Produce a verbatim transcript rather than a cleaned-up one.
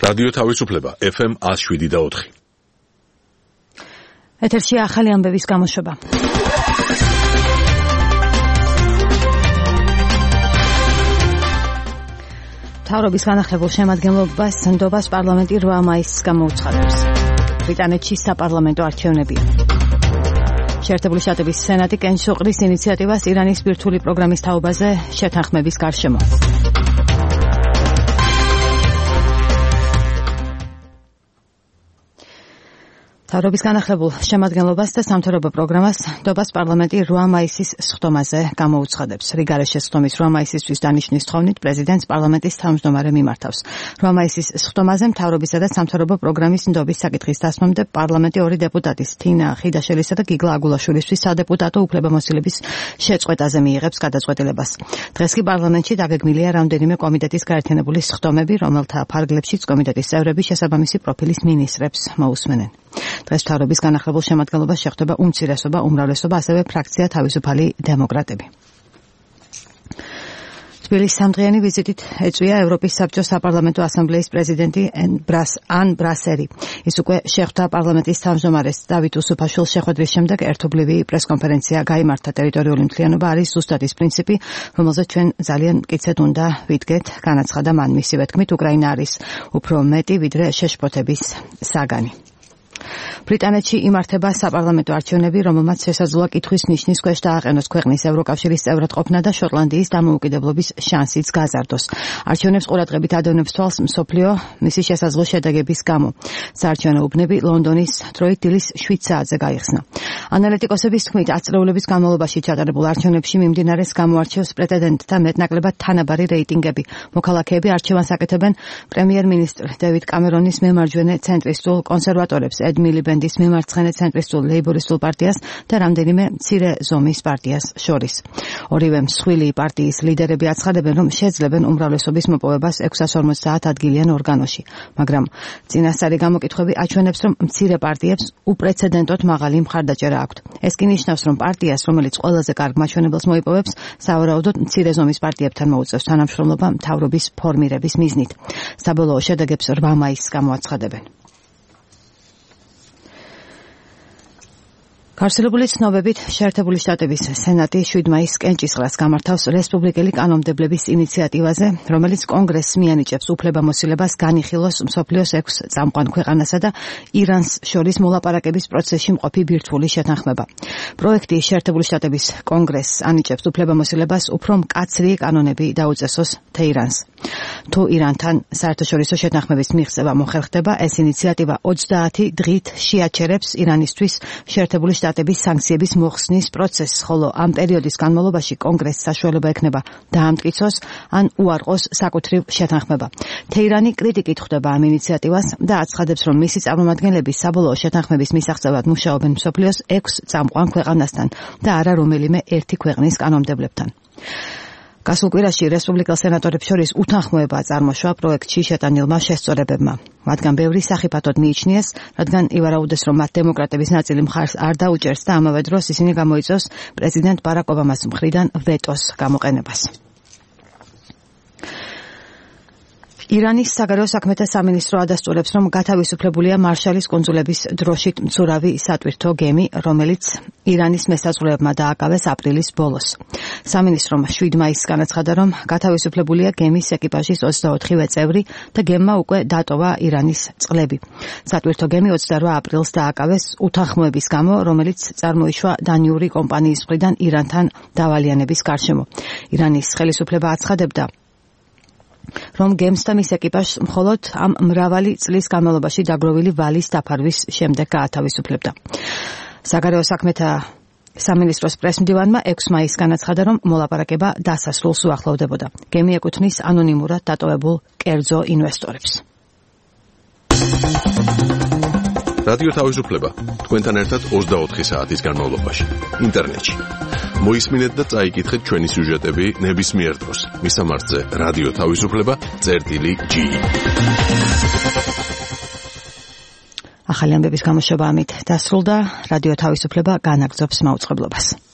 რადიო თავისუფლება ეფ ემ one oh seven და four. ეთერში ახალი ამბების გამოშვება. მთავრობის განახლებულ შემადგენლობას ნდობას პარლამენტი რვა მაისს გამოუცხადებს. ბრიტანეთში საპარლამენტო არჩევნებია. შეერთებული შტატების სენატი კენჭს უყრის ინიციატივას ირანის ბირთვული პროგრამის თაობაზე შეთანხმების გარშემო. მთავრობის განახლებულ შემადგენლობას და სამთავრობო პროგრამას ნდობას პარლამენტი რვა მაისის სხდომაზე გამოუცხადებს. რიგარეშე სხდომის რვა მაისისთვის დანიშნვის თხოვნით პრეზიდენტს პარლამენტის თავმჯდომარე მიმართავს. რვა მაისის სხდომაზე მთავრობისა და სამთავრობო პროგრამის ნდობის საკითხის დასმამდე პარლამენტი ორი დეპუტატის თინა ხიდაშელისა და გიგლა აგულაშვილისთვის სადეპუტატო უფლებამოსილების შეწყვეტაზე მიიღებს გადაწყვეტილებას. დღეს კი პარლამენტში დაგეგმილია რამდენიმე კომიტეტის გაერთიანებული სხდომები, რომელთა ფარგლებშიც კომიტეტის წევრები შესაბამისი პროფილის მინისტრებს მოусმენენ. დღეს მთავრობის განახლებულ შემადგენლობას შეხვდება უმცირესობა, უმრავლესობა, ასევე ფრაქცია თავისუფალი დემოკრატები. თბილისის სამდღიანი ვიზიტით ეწვია ევროპის საბჭოს საპარლამენტო ასამბლეის პრეზიდენტი ან ბრასერი. ის უკვე შეხვდა პარლამენტის თავმჯდომარეს დავით უსუფაშვილს შეხვედრის შემდეგ ერთობლივი პრესკონფერენცია გაიმართა. ტერიტორიული მთლიანობა არის ზუსტად ის პრინციპი, რომელზეც ჩვენ ძალიან მტკიცედ უნდა ვიდგეთ, განაცხადა მან. მისივე თქმით, უკრაინა არის უფრო მეტი, ვიდრე შეშფოთების საგანი. ბრიტანეთში იმართება საპარლამენტო არჩევნები, რომელმაც შესაძლოა კითხვის ნიშნის ქვეშ დააყენოს ქვეყნის ევროკავშირის წევრად ყოფნა და შოტლანდიის დამოუკიდებლობის შანსიც გაზარდოს. არჩევნებს ყურადღებით ადევნებს თვალს მსოფლიო მისი შესაძლო შედეგების გამო. საარჩევნო უბნები ლონდონის დროით დილის შვიდ საათზე გაიხსნა. ანალიტიკოსების თქმით, ათწლეულების განმავლობაში ჩატარებულ არჩევნებში მიმდინარეს გამოარჩევს პრეტენდენტთა მეტნაკლებად თანაბარი რეიტინგები. მოქალაქეები არჩევანს აკეთებენ პრემიერ-მინისტრ დევიდ კამერონის მემარჯვენე ცენტრისტულ კონსერვატორებს, ედ მილიბენდის მიმარცხენე ცენტრისტულ ლეიბორისტულ პარტიას და რამდენიმე მცირე ზომის პარტიას შორის. ორივე მსხვილი პარტიის ლიდერები აცხადებენ, რომ შეძლებენ უმრავლესობის მოპოვებას ექვსას ორმოცდაათ ადგილიან ორგანოში, მაგრამ წინასწარი გამოკითხვები აჩვენებს, რომ მცირე პარტიებს უპრეცედენტოდ მაღალი მხარდაჭერა აქვთ. ეს კი ნიშნავს, რომ პარტიას, რომელიც ყველაზე კარგ მაჩვენებელს მოიპოვებს, სავარაუდოდ მცირე ზომის პარტიებთან მოუწევს თანამშრომლობა მთავრობის ფორმირების მიზნით. საბოლოო შედეგებს რვა მაისს გამოაცხადებენ. გავრცელებული ცნობებით შეერთებული შტატების სენატი შვიდ მაისს კენჭისყრას გამართავს რესპუბლიკელი კანონმდებლების ინიციატივაზე, რომელიც კონგრესს მიანიჭებს უფლებამოსილებას განიხილოს მსოფლიოს ექვს წამყვან ქვეყანასა და ირანს შორის მოლაპარაკების პროცესში მყოფი ბირთვული შეთანხმება. პროექტი შეერთებული შტატების კონგრესს ანიჭებს უფლებამოსილებას უფრო მკაცრი კანონები დაუწესოს თეირანს. თუ ირანთან საერთაშორისო შეთანხმების მიღწევა მოხერხდება, ეს ინიციატივა ოცდაათი დღით შეაჩერებს ირანისთვის შეერთებული შტატების სანქციების მოხსნის პროცესს, ხოლო ამ პერიოდის განმავლობაში კონგრესს საშუალება ექნება დაამტკიცოს ან უარყოს საკუთრივ შეთანხმება. თეირანი კრიტიკით ხვდება ამ ინიციატივას და აცხადებს, რომ მისი წარმომადგენლები საბოლოო შეთანხმების მისაღწევად მუშაობენ მსოფლიოს ექვს წამყვან ქვეყანასთან და არა რომელიმე ერთი ქვეყნის კანონმდებლებთან. გასულ კვირაში რესპუბლიკელ სენატორებს შორის უთანხმოება წარმოშვა პროექტში შეტანილმა შესწორებებმა. მათგან ბევრი სახიფათოდ მიიჩნიეს, რადგან ივარაუდეს, რომ მათ დემოკრატების ნაწილი მხარს არ დაუჭერს და ამავე დროს ისინი გამოიწვევს პრეზიდენტ ბარაკ ობამას მხრიდან ვეტოს გამოყენებას. ირანის საგარეო საქმეთა სამინისტრო ადასტურებს, რომ გათავისუფლებულია მარშალის კუნძულების დროშით მცურავი სატვირთო გემი, რომელიც ირანის მესაზღვრეებმა დააკავეს აპრილის ბოლოს. სამინისტრომ შვიდ მაისს განაცხადა, რომ გათავისუფლებულია გემის ეკიპაჟის ოცდაოთხივე წევრი და გემმა უკვე დატოვა ირანის წყლები. სატვირთო გემი ოცდარვა აპრილს დააკავეს უთანხმოების გამო, რომელიც წარმოიშვა დანიური კომპანიის მხრიდან ირანთან დავალიანების გარშემო. ირანის ხელისუფლება აცხადებდა, რომ გემს და მის ეკიპაჟს მხოლოდ ამ მრავალი წლის განმავლობაში დაგროვილი ვალის დაფარვის შემდეგ გაათავისუფლებდა. საგარეო საქმეთა სამინისტროს პრესმდივანმა ექვსი მაისს განაცხადა, რომ მოლაპარაკება დასასრულს უახლოვდებოდა. გემი ეკუთვნის ანონიმურად დატოვებულ კერძო ინვესტორებს. რადიო თავისუფლება თქვენთან ერთად ოცდაოთხი საათის განმავლობაში ინტერნეტში. მოისმინეთ და წაიკითხეთ ჩვენი სიუჟეტები ნებისმიერ დროს. მისამართზე რადიო თავისუფლება წერტილი ჯი. ახალი ამბების გამოშვება ამით დასრულდა. რადიო თავისუფლება განაგრძობს მაუწყებლობას.